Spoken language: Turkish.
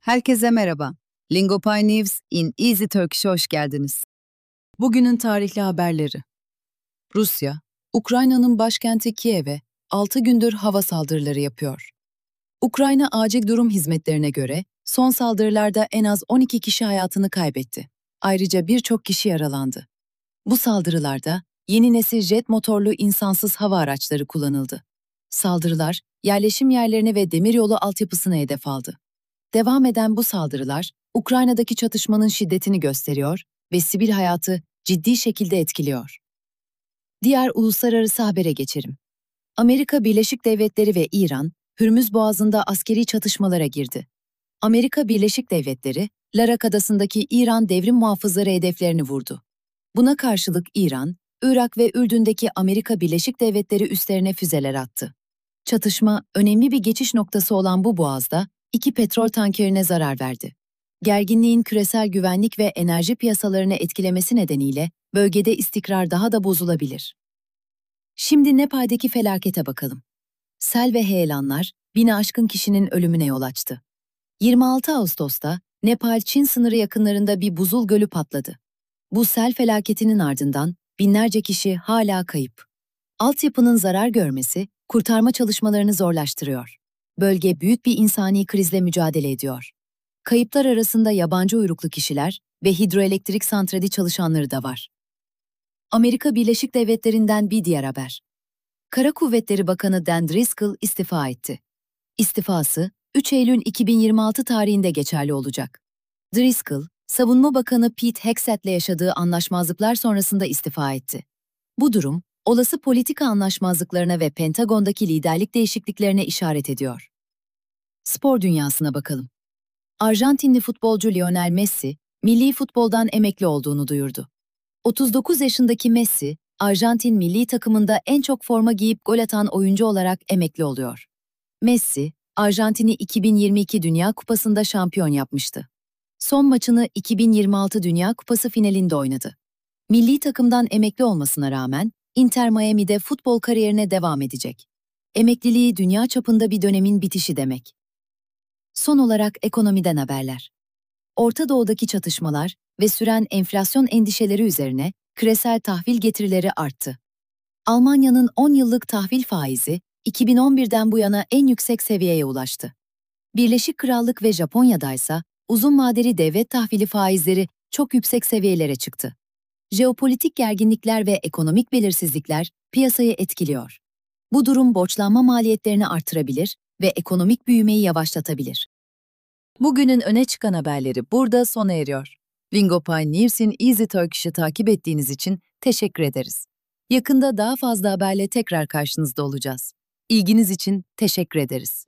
Herkese merhaba. Lingopay News in Easy Turkish'e hoş geldiniz. Bugünün tarihli haberleri. Rusya, Ukrayna'nın başkenti Kiev'e 6 gündür hava saldırıları yapıyor. Ukrayna Acil Durum Hizmetlerine göre son saldırılarda en az 12 kişi hayatını kaybetti. Ayrıca birçok kişi yaralandı. Bu saldırılarda yeni nesil jet motorlu insansız hava araçları kullanıldı. Saldırılar, yerleşim yerlerini ve demiryolu altyapısını hedef aldı. Devam eden bu saldırılar, Ukrayna'daki çatışmanın şiddetini gösteriyor ve sivil hayatı ciddi şekilde etkiliyor. Diğer uluslararası habere geçelim. Amerika Birleşik Devletleri ve İran, Hürmüz Boğazı'nda askeri çatışmalara girdi. Amerika Birleşik Devletleri, Larak Adası'ndaki İran devrim muhafızları hedeflerini vurdu. Buna karşılık İran, Irak ve Ürdün'deki Amerika Birleşik Devletleri üslerine füzeler attı. Çatışma, önemli bir geçiş noktası olan bu boğazda, 2 petrol tankerine zarar verdi. Gerginliğin küresel güvenlik ve enerji piyasalarını etkilemesi nedeniyle bölgede istikrar daha da bozulabilir. Şimdi Nepal'deki felakete bakalım. Sel ve heyelanlar 1000'i aşkın kişinin ölümüne yol açtı. 26 Ağustos'ta Nepal-Çin sınırı yakınlarında bir buzul gölü patladı. Bu sel felaketinin ardından binlerce kişi hala kayıp. Altyapının zarar görmesi kurtarma çalışmalarını zorlaştırıyor. Bölge büyük bir insani krizle mücadele ediyor. Kayıplar arasında yabancı uyruklu kişiler ve hidroelektrik santrali çalışanları da var. Amerika Birleşik Devletleri'nden bir diğer haber. Kara Kuvvetleri Bakanı Dan Driscoll istifa etti. İstifası 3 Eylül 2026 tarihinde geçerli olacak. Driscoll, Savunma Bakanı Pete Hegseth'le yaşadığı anlaşmazlıklar sonrasında istifa etti. Bu durum, olası politika anlaşmazlıklarına ve Pentagon'daki liderlik değişikliklerine işaret ediyor. Spor dünyasına bakalım. Arjantinli futbolcu Lionel Messi, milli futboldan emekli olduğunu duyurdu. 39 yaşındaki Messi, Arjantin milli takımında en çok forma giyip gol atan oyuncu olarak emekli oluyor. Messi, Arjantin'i 2022 Dünya Kupası'nda şampiyon yapmıştı. Son maçını 2026 Dünya Kupası finalinde oynadı. Milli takımdan emekli olmasına rağmen Inter Miami'de futbol kariyerine devam edecek. Emekliliği dünya çapında bir dönemin bitişi demek. Son olarak ekonomiden haberler. Orta Doğu'daki çatışmalar ve süren enflasyon endişeleri üzerine küresel tahvil getirileri arttı. Almanya'nın 10 yıllık tahvil faizi 2011'den bu yana en yüksek seviyeye ulaştı. Birleşik Krallık ve Japonya'da ise uzun vadeli devlet tahvili faizleri çok yüksek seviyelere çıktı. Jeopolitik gerginlikler ve ekonomik belirsizlikler piyasayı etkiliyor. Bu durum borçlanma maliyetlerini artırabilir ve ekonomik büyümeyi yavaşlatabilir. Bugünün öne çıkan haberleri burada sona eriyor. Lingopay News'in Easy Turkish'i takip ettiğiniz için teşekkür ederiz. Yakında daha fazla haberle tekrar karşınızda olacağız. İlginiz için teşekkür ederiz.